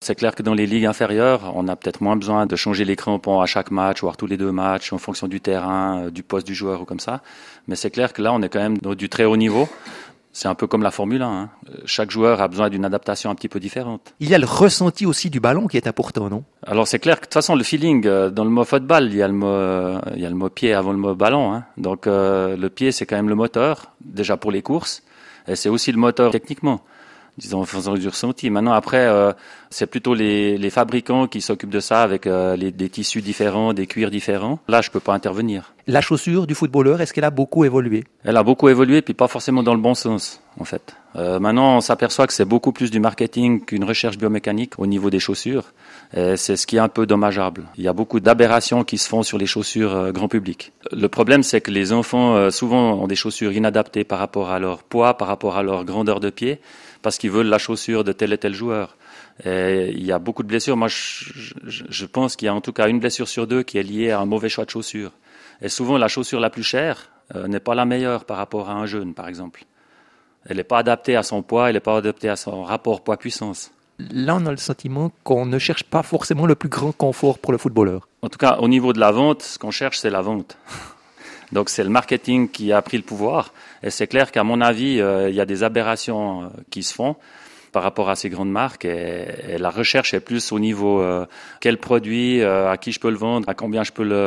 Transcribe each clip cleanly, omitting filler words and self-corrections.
C'est clair que dans les ligues inférieures, on a peut-être moins besoin de changer les crampons à chaque match, voire tous les 2 matchs, en fonction du terrain, du poste du joueur ou comme ça. Mais c'est clair que là, on est quand même dans du très haut niveau. C'est un peu comme la Formule 1. Hein. Chaque joueur a besoin d'une adaptation un petit peu différente. Il y a le ressenti aussi du ballon qui est important, non? Alors c'est clair que de toute façon le feeling dans le mot football, il y a le mot pied avant le mot ballon. Hein. Donc le pied c'est quand même le moteur déjà pour les courses et c'est aussi le moteur techniquement. Disons en faisant du ressenti. Maintenant après c'est plutôt les fabricants qui s'occupent de ça avec des tissus différents, des cuirs différents. Là je peux pas intervenir. La chaussure du footballeur, est-ce qu'elle a beaucoup évolué? Elle a beaucoup évolué, puis pas forcément dans le bon sens, en fait. Maintenant, on s'aperçoit que c'est beaucoup plus du marketing qu'une recherche biomécanique au niveau des chaussures. Et c'est ce qui est un peu dommageable. Il y a beaucoup d'aberrations qui se font sur les chaussures grand public. Le problème, c'est que les enfants, souvent, ont des chaussures inadaptées par rapport à leur poids, par rapport à leur grandeur de pied, parce qu'ils veulent la chaussure de tel et tel joueur. Et il y a beaucoup de blessures. Moi, je pense qu'il y a en tout cas une blessure sur 2 qui est liée à un mauvais choix de chaussure. Et souvent, la chaussure la plus chère n'est pas la meilleure par rapport à un jeune, par exemple. Elle n'est pas adaptée à son poids, elle n'est pas adaptée à son rapport poids-puissance. Là, on a le sentiment qu'on ne cherche pas forcément le plus grand confort pour le footballeur. En tout cas, au niveau de la vente, ce qu'on cherche, c'est la vente. Donc, c'est le marketing qui a pris le pouvoir. Et c'est clair qu'à mon avis, il y a des aberrations qui se font par rapport à ces grandes marques et la recherche est plus au niveau quel produit, à qui je peux le vendre, à combien je peux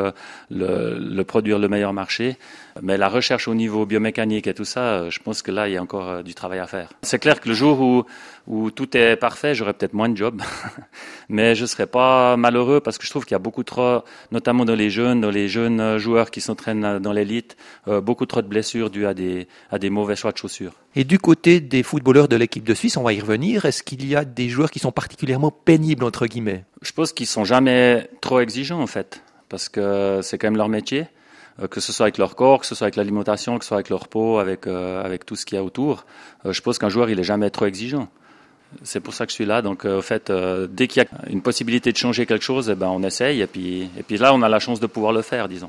le produire le meilleur marché. Mais la recherche au niveau biomécanique et tout ça, je pense que là, il y a encore du travail à faire. C'est clair que le jour où tout est parfait, j'aurai peut-être moins de job. Mais je serai pas malheureux parce que je trouve qu'il y a beaucoup trop, notamment dans les jeunes joueurs qui s'entraînent dans l'élite, beaucoup trop de blessures dues à des mauvais choix de chaussures. Et du côté des footballeurs de l'équipe de Suisse, on va y revenir, est-ce qu'il y a des joueurs qui sont particulièrement pénibles, entre guillemets? Je pense qu'ils sont jamais trop exigeants, en fait, parce que c'est quand même leur métier. Que ce soit avec leur corps, que ce soit avec l'alimentation, que ce soit avec leur peau, avec tout ce qu'il y a autour. Je pense qu'un joueur, il est jamais trop exigeant. C'est pour ça que je suis là. Donc, en fait, dès qu'il y a une possibilité de changer quelque chose, on essaye. Et puis là, on a la chance de pouvoir le faire, disons.